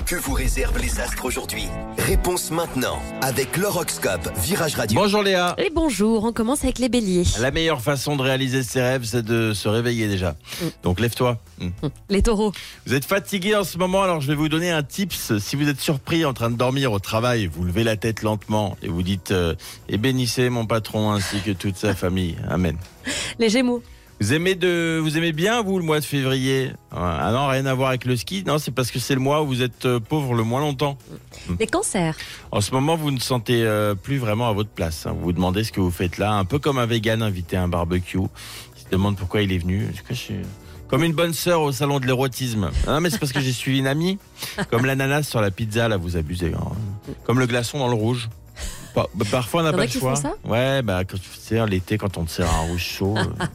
Que vous réservent les astres aujourd'hui? Réponse maintenant avec l'horoscope Virage Radio. Bonjour Léa. Et bonjour, on commence avec les béliers. La meilleure façon de réaliser ses rêves, c'est de se réveiller déjà. Donc lève-toi. Les taureaux. Vous êtes fatigué en ce moment, alors je vais vous donner un tips. Si vous êtes surpris en train de dormir au travail, vous levez la tête lentement et vous dites et bénissez mon patron ainsi que toute sa famille. Amen. Les gémeaux. Vous aimez bien, vous, le mois de février? Ah non, rien à voir avec le ski. Non, c'est parce que c'est le mois où vous êtes pauvre le moins longtemps. Les cancers. En ce moment, vous ne sentez plus vraiment à votre place. Vous vous demandez ce que vous faites là, un peu comme un vegan invité à un barbecue. Il se demande pourquoi il est venu. Comme une bonne sœur au salon de l'érotisme. Non, mais c'est parce que j'ai suivi une amie. Comme l'ananas sur la pizza, là, vous abusez. Hein. Comme le glaçon dans le rouge. Parfois, on n'a pas le choix. Ça ouais, quand tu sais, l'été, quand on te sert un rouge chaud.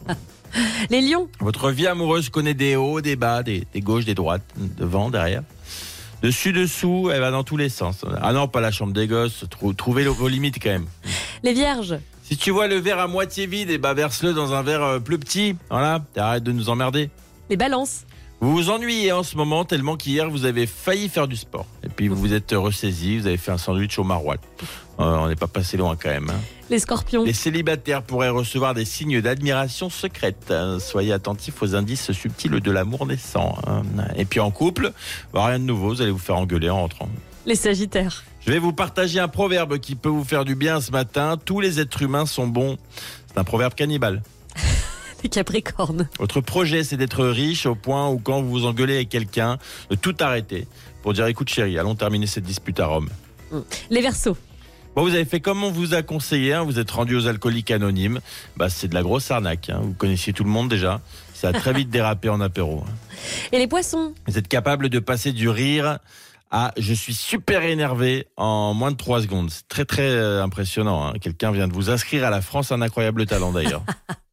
Les lions. Votre vie amoureuse connaît des hauts, des bas, des gauches, des droites, devant, derrière. Dessus, dessous, elle va dans tous les sens. Ah non, pas la chambre des gosses. Trouvez vos limites quand même. Les vierges. Si tu vois le verre à moitié vide, verse-le dans un verre plus petit. Voilà, arrête de nous emmerder. Les balances. Vous vous ennuyez en ce moment tellement qu'hier vous avez failli faire du sport. Et puis vous vous êtes ressaisi, vous avez fait un sandwich au maroilles. On n'est pas passé loin quand même. Hein. Les scorpions. Les célibataires pourraient recevoir des signes d'admiration secrète. Soyez attentifs aux indices subtils de l'amour naissant. Et puis en couple, rien de nouveau, vous allez vous faire engueuler en rentrant. Les sagittaires. Je vais vous partager un proverbe qui peut vous faire du bien ce matin. Tous les êtres humains sont bons. C'est un proverbe cannibale. Les capricornes. Votre projet, c'est d'être riche au point où quand vous vous engueulez avec quelqu'un, de tout arrêter pour dire écoute chérie, allons terminer cette dispute à Rome. Les verseaux. Bon, vous avez fait comme on vous a conseillé, vous êtes rendu aux alcooliques anonymes. C'est de la grosse arnaque. Vous connaissiez tout le monde déjà. Ça a très vite dérapé en apéro. Et les poissons. Vous êtes capable de passer du rire à je suis super énervé en moins de 3 secondes. C'est très très impressionnant. Quelqu'un vient de vous inscrire à la France, un incroyable talent d'ailleurs.